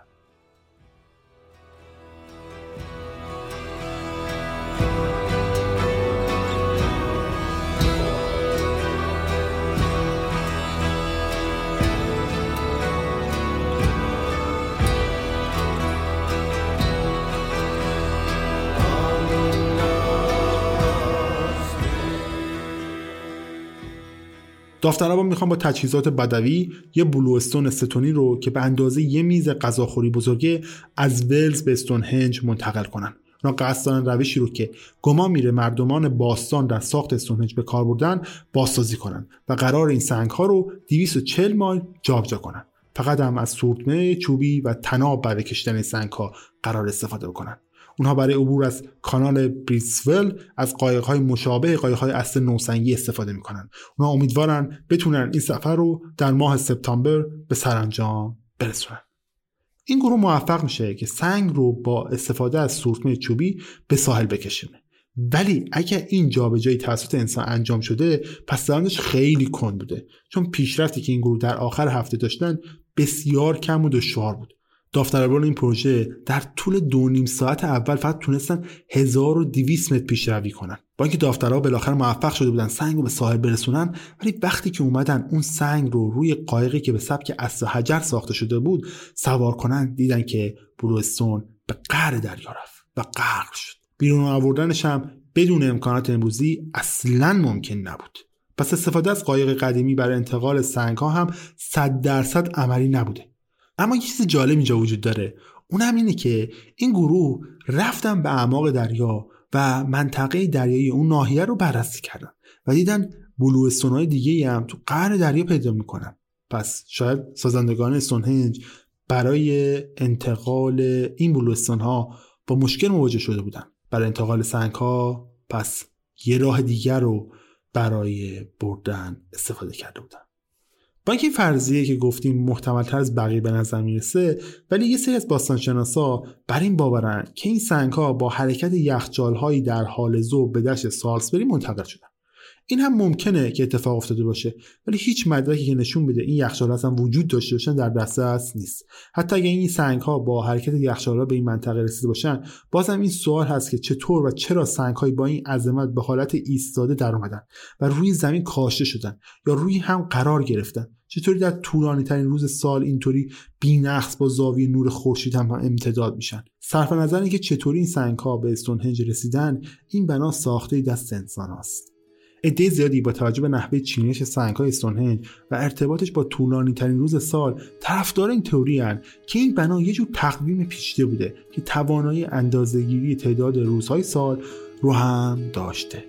داوطلبان میخوان با تجهیزات بدوی یه بلو استون استونی رو که به اندازه یه میز غذاخوری بزرگه از ولز به استونهنج منتقل کنن. اونا قصد دارن روشی رو که گمان میره مردمان باستان در ساخت استونهنج به کار بردن بازسازی کنن و قرار این سنگ ها رو دویست و چهل مایل جابجا کنن. فقط هم از سورتمه چوبی و طناب برای کشیدن سنگ ها قرار استفاده بکنن. اونها برای عبور از کانال بریسول از قایق‌های مشابه قایق‌های اصل نوسنگی استفاده می‌کنن. اونها امیدوارن بتونن این سفر رو در ماه سپتامبر به سرانجام برسونن. این گروه موفق میشه که سنگ رو با استفاده از سورتمه چوبی به ساحل بکشونه. ولی اگر این جابجایی توسط انسان انجام شده پس درآمدش خیلی کند بوده، چون پیشرفتی که این گروه در آخر هفته داشتن بسیار کم و دشوار بود. داوطلبان این پروژه در طول دو نیم ساعت اول فقط تونستن هزار و دویست متر پیشروی کنن. با اینکه داوطلبا بالاخره موفق شده بودن سنگ رو به ساحل برسونن، ولی وقتی که اومدن اون سنگ رو روی قایقی که به سبک اصل حجر ساخته شده بود سوار کنن، دیدن که بلو استون به قعر دریا رفت و غرق شد. بیرون آوردنش هم بدون امکانات امروزی اصلاً ممکن نبود. پس استفاده از قایق قدیمی برای انتقال سنگ‌ها هم صد درصد عملی نبوده. اما یه چیز جالب اینجا وجود داره، اونم اینه که این گروه رفتن به اعماق دریا و منطقه دریایی اون ناحیه رو بررسی کردن و دیدن بلو استون‌های دیگه‌ای هم تو قعر دریا پیدا میکنن. پس شاید سازندگان استونهنج برای انتقال این بلو استون‌ها با مشکل مواجه شده بودن. برای انتقال سنگ‌ها پس یه راه دیگر رو برای بردن استفاده کرده بودن. با اینکه فرضیه که گفتیم محتمل‌تر از بقیه به نظر میرسه، ولی یه سری از باستانشناسا بر این باورن که این سنگ‌ها با حرکت یخچال‌هایی در حال ذوب به دشت سالسبری منتقل شدن. این هم ممکنه که اتفاق افتاده باشه، ولی هیچ مدرکی که نشون بده این یخچال‌ها اصلا وجود داشته باشن در دسترس نیست. حتی اگه این سنگ‌ها با حرکت یخچال‌ها به این منطقه رسیده باشن، بازم این سوال هست که چطور و چرا سنگ‌های با این عظمت به حالت ایستاده در اومدن و روی زمین کاشته شدن یا روی هم قرار گرفتن؟ چطوری در طولانی ترین روز سال اینطوری بی‌نقص با زاویه نور خورشید هم امتداد میشن؟ صرف نظر اینکه چطوری این سنگ‌ها به استونهنج رسیدن، این بنا ساخته دست انسان است. عده زیادی با توجه به نحوه چینش سنگ‌های استونهنج و ارتباطش با طولانی ترین روز سال طرفدار این تئوری ان که این بنا یه جور تقویم پیچیده بوده که توانایی اندازه‌گیری تعداد روزهای سال رو هم داشته.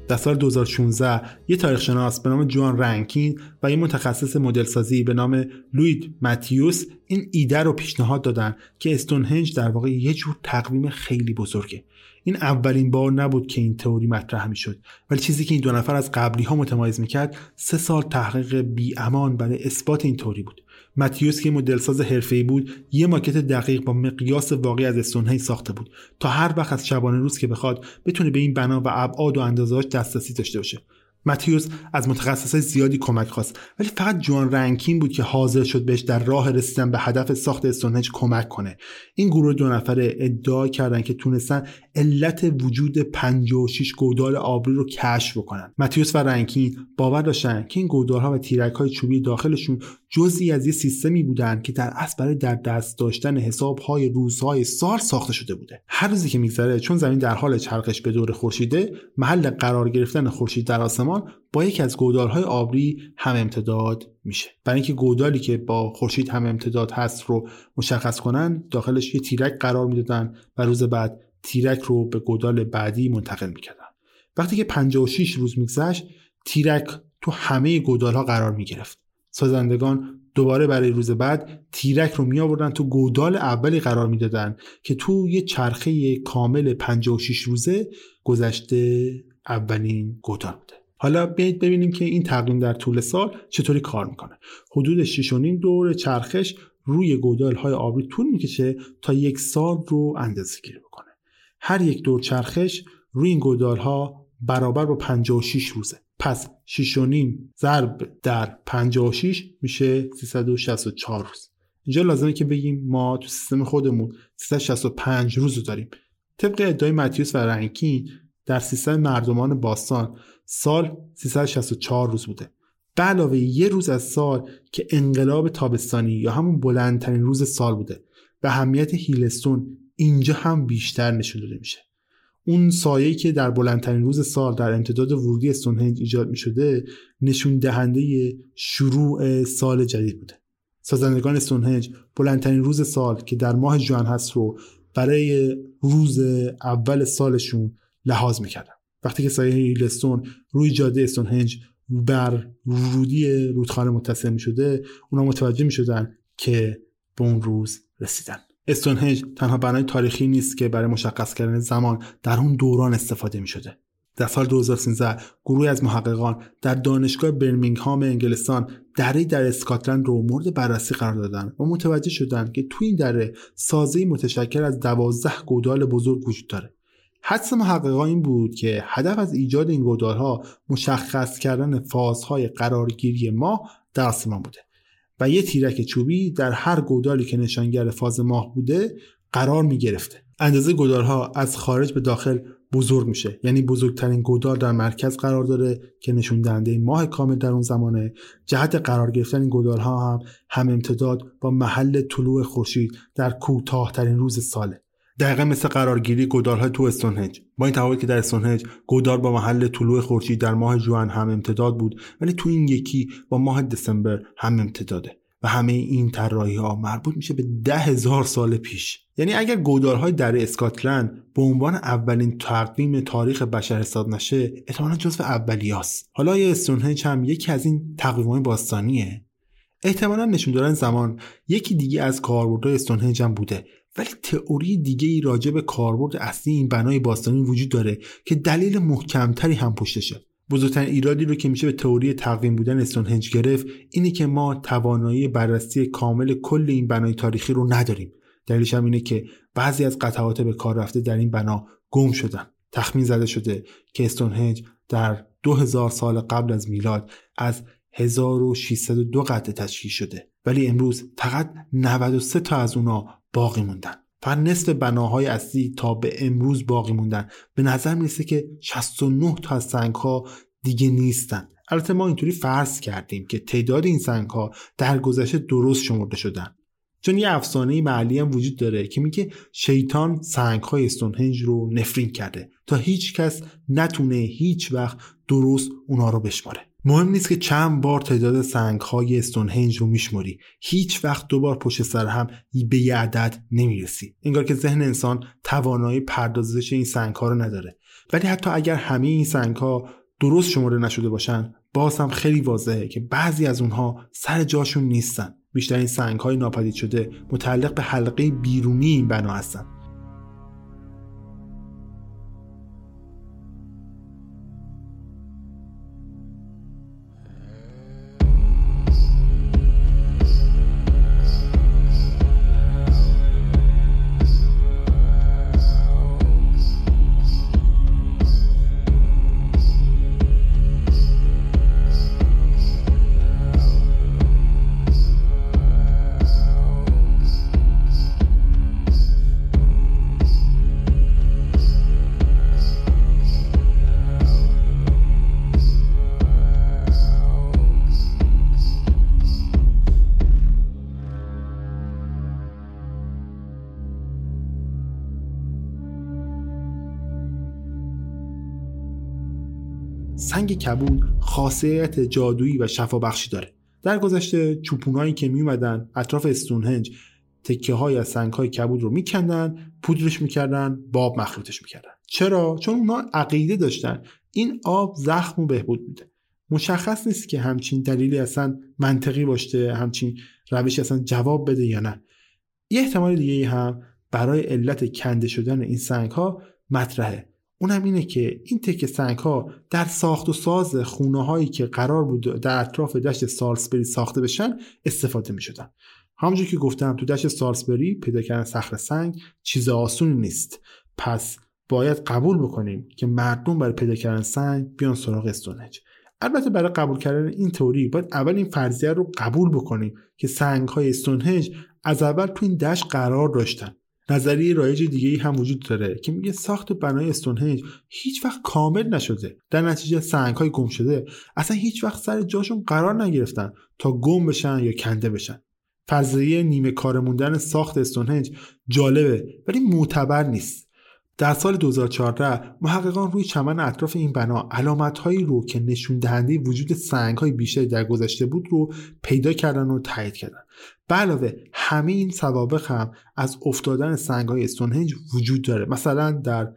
در سال دو هزار و شانزده یه تاریخ شناس به نام جوان رنکین و یه متخصص مدل سازی به نام لوید ماتیوس این ایده رو پیشنهاد دادن که استونهنج در واقع یه جور تقویم خیلی بزرگه. این اولین بار نبود که این تئوری مطرح میشد، ولی چیزی که این دو نفر از قبلی ها متمایز میکرد سه سال تحقیق بی امان برای اثبات این تئوری بود. ماتیوس که مدل ساز حرفه‌ای بود، یه ماکت دقیق با مقیاس واقعی از استونهنج ساخته بود تا هر وقت از شبانه روز که بخواد بتونه به این بنا و ابعاد و اندازه‌اش دسترسی داشته باشه. ماتیوس از متخصصای زیادی کمک خواست، ولی فقط جوان رنکین بود که حاضر شد بهش در راه رسیدن به هدف ساخت استونهنج کمک کنه. این گروه دو نفره ادعا کردن که تونستن علت وجود پنجاه و شش گودال آبری رو کشف بکنن. ماتیوس و رنکین باور داشتن که این گودال‌ها و تیرک‌های چوبی داخلشون جزئی از یه سیستمی بودن که در اصل برای در دست داشتن حساب‌های روزهای سال ساخته شده بوده. هر روزی که میگذره، چون زمین در حال چرخش به دور خورشیده، محل قرار گرفتن خورشید در آسمان با یکی از گودال‌های آبری هم امتداد میشه. برای اینکه گودالی که با خورشید هم امتداد هست رو مشخص کنن، داخلش یه تیرک قرار میدادن و روز بعد تیرک رو به گودال بعدی منتقل میکردن. وقتی که پنجاه و شش روز میگذشت، تیرک تو همه گودال‌ها قرار میگرفت. سازندگان دوباره برای روز بعد تیرک رو می آوردن تو گودال اولی قرار میدادن که تو یه چرخه کامل پنجاه و شش روزه گذشته اولین گودال بوده. حالا بیایید ببینیم که این تقویم در طول سال چطوری کار میکنه. حدود شش و نیم دور چرخش روی گودال‌های آبی طول میکشه تا یک سال رو اندازه گیری بکنه. هر یک دور چرخش روی این گودال‌ها برابر با پنجاه و شش روزه. پس شش و نیم ضرب در پنجاه و شش میشه سیصد و شصت و چهار روز. اینجا لازمه که بگیم ما تو سیستم خودمون سیصد و شصت و پنج روز رو داریم. طبق ادعای ماتیوس و رنکین در سیستم مردمان باستان سال سیصد و شصت و چهار روز بوده. به علاوه یه روز از سال که انقلاب تابستانی یا همون بلندترین روز سال بوده و اهمیت هیلستون اینجا هم بیشتر نشون داده میشه. اون سایه‌ای که در بلندترین روز سال در امتداد ورودی استونهنج ایجاد می‌شده نشون دهنده شروع سال جدید بوده. سازندگان استونهنج بلندترین روز سال که در ماه ژوئن هست رو برای روز اول سالشون لحاظ می‌کردن. وقتی که سایه هیلستون روی جاده استونهنج بر ورودی رودخانه متصل می‌شده، اونا متوجه می‌شدن که به اون روز رسیدن. استونهنج تنها بنای تاریخی نیست که برای مشخص کردن زمان در اون دوران استفاده می شده. در سال دو هزار و سیزده گروهی از محققان در دانشگاه برمینگهام انگلستان دره‌ای در اسکاتلند رو مورد بررسی قرار دادن و متوجه شدن که توی این دره سازه‌ای متشکل از دوازده گودال بزرگ وجود داره. حدس محققان این بود که هدف از ایجاد این گودال‌ها مشخص کردن فازهای قرارگیری ماه در آسمان بوده و یه تیرک چوبی در هر گودالی که نشانگر فاز ماه بوده قرار می گرفته. اندازه گودال‌ها از خارج به داخل بزرگ میشه، یعنی بزرگترین گودال در مرکز قرار داره که نشون دهنده ماه کامل در اون زمانه. جهت قرار گرفتن این گودال‌ها هم هم امتداد با محل طلوع خورشید در کوتاه‌ترین روز ساله. دقیقاً مثل قرارگیری گودال‌های تو استونهنج. با این تفاوت که در استونهنج گودال با محل طلوع خورشید در ماه ژوئن هم امتداد بود، ولی تو این یکی با ماه دسامبر هم امتداده و همه این طراحی‌ها مربوط میشه به ده هزار سال پیش. یعنی اگر گودال‌های در اسکاتلند به عنوان اولین تقویم تاریخ بشر حساب نشه، احتمالاً جزو اولیاست. حالا یه استونهنج هم یکی از این تقویم‌های باستانیه. احتمالاً نشون دادن زمان یکی دیگه از کاربردهای استونهنج هم بوده، ولی تئوری دیگه‌ای راجع به کاربرد اصلی این بنای باستانی وجود داره که دلیل محکم‌تری هم پشتشه. بزرگترین ایرادی رو که میشه به تئوری تقویم بودن استونهنج گرفت اینه که ما توانایی بررسی کامل کل این بنای تاریخی رو نداریم. دلیلش هم اینه که بعضی از قطعات به کار رفته در این بنا گم شدن. تخمین زده شده که استونهنج در دو هزار سال قبل از میلاد از هزار و ششصد و دو قطعه تشکیل شده، ولی امروز فقط نود و سه تا از اونا باقی موندن. فقط نصف بناهای اصلی تا به امروز باقی موندن. به نظر میرسه که شصت و نه تا از سنگ‌ها دیگه نیستن. البته ما اینطوری فرض کردیم که تعداد این سنگ‌ها در گذشته درست شمرده شدن، چون یه افسانه محلی هم وجود داره که میگه شیطان سنگ‌های استونهنج رو نفرین کرده تا هیچ کس نتونه هیچ وقت درست اونا رو بشماره. مهم نیست که چند بار تعداد سنگ‌های استونهنج رو میشمری، هیچ وقت دوبار پشت سر هم به یه عدد نمیرسی. انگار که ذهن انسان توانایی پردازش این سنگ‌ها رو نداره. ولی حتی اگر همه این سنگ‌ها درست شمرده نشده باشن، باز هم خیلی واضحه که بعضی از اونها سر جاشون نیستن. بیشتر این سنگ‌های ناپدید شده متعلق به حلقه بیرونی این بنا هستن. سنگ کبود خاصیت جادویی و شفابخشی داره. در گذشته چوپونایی که می اومدن اطراف استونهنج تکه های از سنگ های کبود رو میکندن، پودرش میکردن، با آب مخلوطش میکردن. چرا؟ چون اونا عقیده داشتن این آب زخم رو بهبود میده. مشخص نیست که همچین دلیلی اصلا منطقی باشه، همچین روشی اصلا جواب بده یا نه. یه احتمال دیگه هم برای علت کنده شدن این سنگ ها مطرحه. اونم اینه که این تکه سنگ ها در ساخت و ساز خونه هایی که قرار بود در اطراف دشت سالسبری ساخته بشن استفاده می شدن. همونجور که گفتم تو دشت سالسبری پیدا کردن صخره سنگ چیز آسونی نیست. پس باید قبول بکنیم که مردم برای پیدا کردن سنگ بیان سراغ استونهنج. البته برای قبول کردن این تئوری باید اول این فرضیه رو قبول بکنیم که سنگ های استونهنج از اول تو این دشت قرار داشتن. نظریه رایج دیگه‌ای هم وجود داره که میگه ساخت بنای استونهنج هیچ وقت کامل نشده. در نتیجه سنگ‌های گم شده اصلا هیچ وقت سر جاشون قرار نگرفتن تا گم بشن یا کنده بشن. فرضیه نیمه کار موندن ساخت استونهنج جالبه ولی معتبر نیست. در سال دو هزار و چهارده محققان روی چمن اطراف این بنا علامت‌هایی رو که نشون دهنده وجود سنگ‌های بیشتری در گذشته بود رو پیدا کردن و تایید کردن. به علاوه همه این سوابق هم از افتادن سنگ‌های استونهنج وجود داره. مثلا در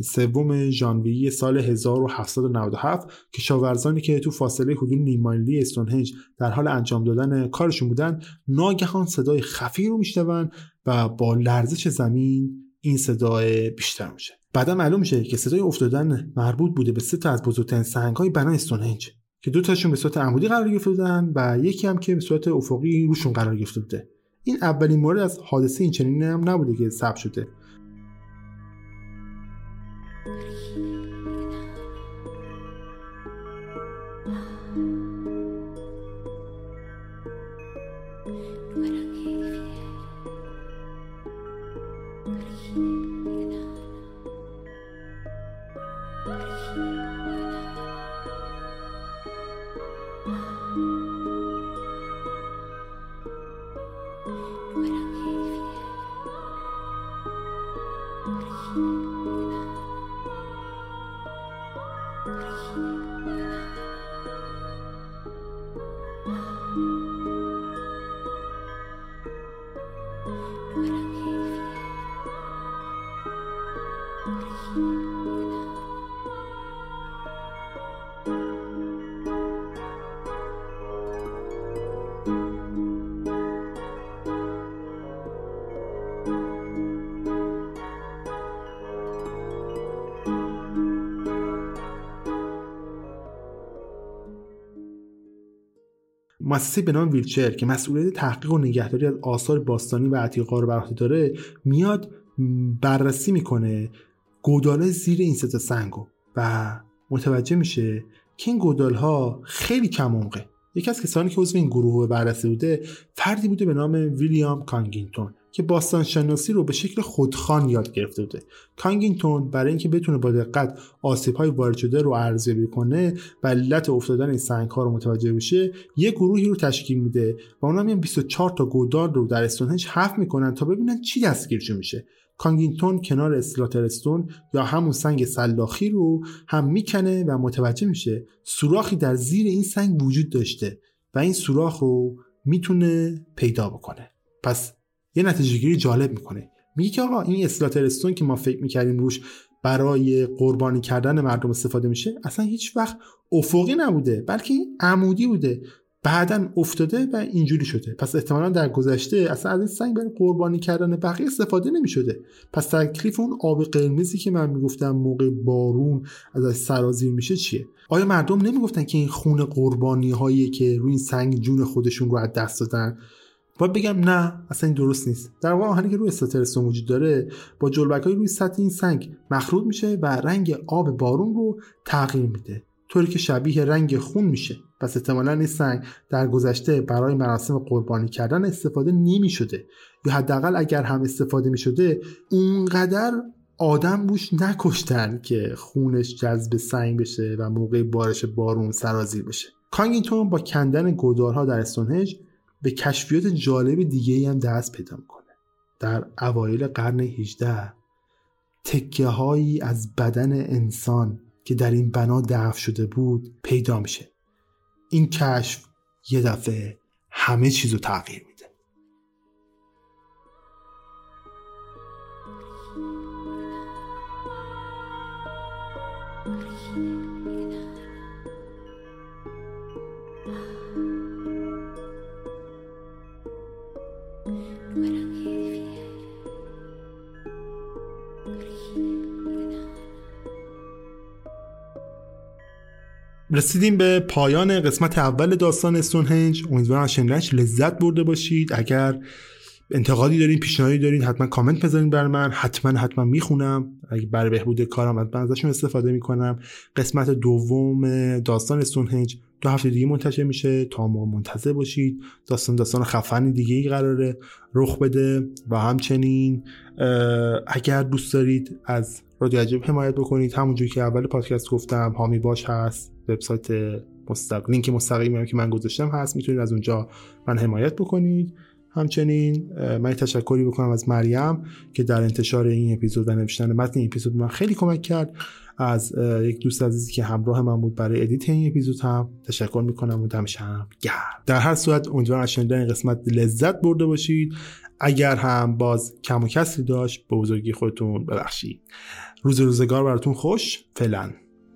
سوم ژانویه سال هزار و هفتصد و نود و هفت کشاورزانی که تو فاصله حدود نیم مایلی استونهنج در حال انجام دادن کارشون بودن ناگهان صدای خفی رو میشنون و با لرزش زمین این صدای بیشتر میشه. بعدا معلوم میشه که صدای افتادن مربوط بوده به سه تا از بزرگترین سنگ‌های بنای استونهنج که دو تاشون به صورت عمودی قرار گرفته بودن و یکی هم که به صورت افقی روشون قرار گرفته بوده. این اولین مورد از حادثه این چنینی هم نبوده که ثبت شده. مؤسسه به نام ویلچر که مسئولیت تحقیق و نگهداری از آثار باستانی و عتیقه‌ها رو بر عهده داره میاد بررسی میکنه گودال‌های زیر این سه تا سنگو و متوجه میشه که این گودال‌ها خیلی کم عمقه. یکی از کسانی که عضو این گروه بررسی بوده فردی بوده به نام ویلیام کانگینگتون که باستان شناسی رو به شکل خودخوان یاد گرفته بوده. کانگینگتون برای اینکه بتونه با دقت آسیب‌های وارد شده رو ارزیابی کنه و علت افتادن این سنگ‌ها رو متوجه بشه، یه گروهی رو تشکیل میده و اونا میان بیست و چهار تا گودال رو در استونهنج حفر میکنن تا ببینن چی دستگیرشون میشه. کانگینگتون کنار اسلاترستون یا همون سنگ سلاخی رو هم میکنه و متوجه میشه سوراخی در زیر این سنگ وجود داشته و این سوراخ رو میتونه پیدا بکنه. پس یه نتیجه گیری جالب میکنه، میگه که آقا این اسلاترستون که ما فکر میکردیم روش برای قربانی کردن مردم استفاده میشه اصلا هیچ وقت افقی نبوده، بلکه این عمودی بوده، بعدن افتاده و اینجوری شده. پس احتمالاً در گذشته اصلا از این سنگ برای قربانی کردن بقیه استفاده نمیشده. پس تکلیف اون آب قرمزی که من میگفتم موقع بارون ازش سرازیر میشه چیه؟ آیا مردم نمیگفتن که این خون قربانی هایی که روی این سنگ جون خودشون رو از دست دادن؟ باید بگم نه، اصلا این درست نیست. در واقع آهنی که روی اسلاترستون وجود داره با جلبک‌های روی سطح این سنگ مخلوط میشه و رنگ آب بارون رو تغییر میده، طوری که شبیه رنگ خون میشه. پس احتمالاً این سنگ در گذشته برای مراسم قربانی کردن استفاده نمی شده، یا حداقل اگر هم استفاده می شده اونقدر آدم روش نکشتن که خونش جذب سنگ بشه و موقع بارش بارون سرازیر بشه. کانگینگتون با کندن گودالها در استونهنج به کشفیات جالب دیگه‌ای هم دست پیدا میکنه. در اوایل قرن هجدهم تکه هایی از بدن انسان که در این بنا دفن شده بود پیدا میشه. این کشف یه دفعه همه چیزو تغییر میده. رسیدیم به پایان قسمت اول داستان استونهنج. امیدوارم از شنیدنش لذت برده باشید. اگر انتقادی دارین، پیشنهادی دارین، حتما کامنت بذارین بر من، حتما حتما میخونم. اگه برای بهبود کارم حتما ازشون استفاده میکنم. قسمت دوم داستان استونهنج دو هفته دیگه منتشر میشه، تا ما منتظر باشید. داستان داستان خفن دیگه ای قراره رخ بده و همچنین اگر دوست دارید از رادیو عجیب حمایت بکنید، همونجوری که اول پادکست گفتم حامی باش هست، وبسایت مستقیم، لینک مستقیمی هم که من گذاشتم هست، میتونید از اونجا من حمایت بکنید. همچنین من تشکری بکنم از مریم که در انتشار این اپیزود و نوشتن متن این اپیزود من خیلی کمک کرد. از یک دوست عزیزی که همراه من بود برای ادیت این اپیزود هم تشکر میکنم و دمش هم گرم. در هر صورت امیدوارم از شنیدن این قسمت لذت برده باشید. اگر هم باز کم و کسری داشت به بزرگی خودتون ببخشید. روز روزگار براتون خوش. فعلا.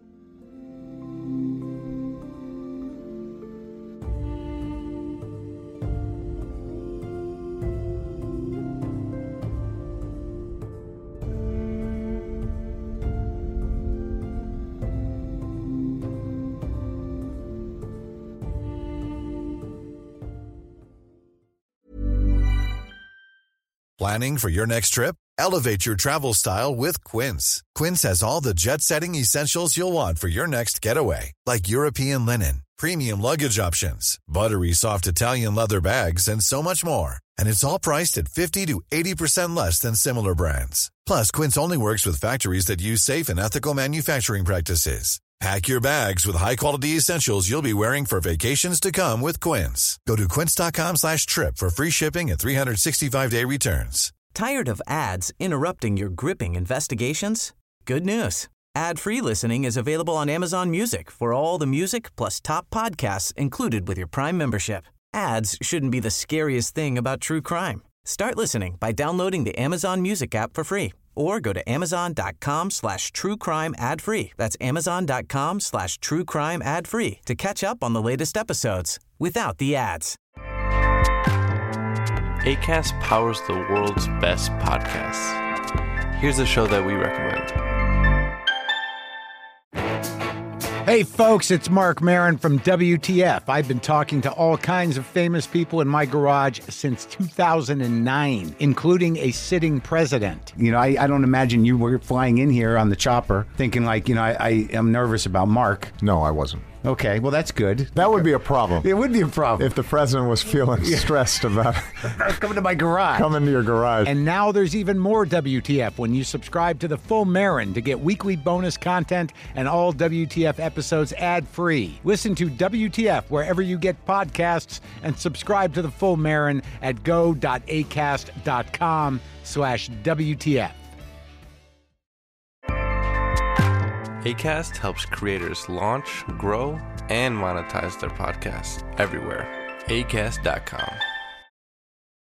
Planning for your next trip? Elevate your travel style with Quince. Quince has all the jet-setting essentials you'll want for your next getaway, like European linen, premium luggage options, buttery soft Italian leather bags, and so much more. And it's all priced at fifty to eighty percent less than similar brands. Plus, Quince only works with factories that use safe and ethical manufacturing practices. Pack your bags with high-quality essentials you'll be wearing for vacations to come with Quince. Go to quince.com slash trip for free shipping and three sixty-five day returns. Tired of ads interrupting your gripping investigations? Good news. Ad-free listening is available on Amazon Music for all the music plus top podcasts included with your Prime membership. Ads shouldn't be the scariest thing about true crime. Start listening by downloading the Amazon Music app for free or go to amazon.com slash true crime ad free. That's amazon.com slash true crime ad free to catch up on the latest episodes without the ads. Acast powers the world's best podcasts. Here's a show that we recommend. Hey folks, it's Mark Maron from W T F. I've been talking to all kinds of famous people in my garage since two thousand nine, including a sitting president. You know, I, I don't imagine you were flying in here on the chopper thinking like, you know, I, I am nervous about Mark. No, I wasn't. Okay, well, that's good. That would be a problem. It would be a problem. If the president was feeling stressed about coming to my garage. Coming to your garage. And now there's even more W T F when you subscribe to the Full Marin to get weekly bonus content and all W T F episodes ad-free. Listen to W T F wherever you get podcasts and subscribe to the Full Marin at go.acast.com slash WTF. Acast helps creators launch, grow, and monetize their podcasts everywhere. acast dot com.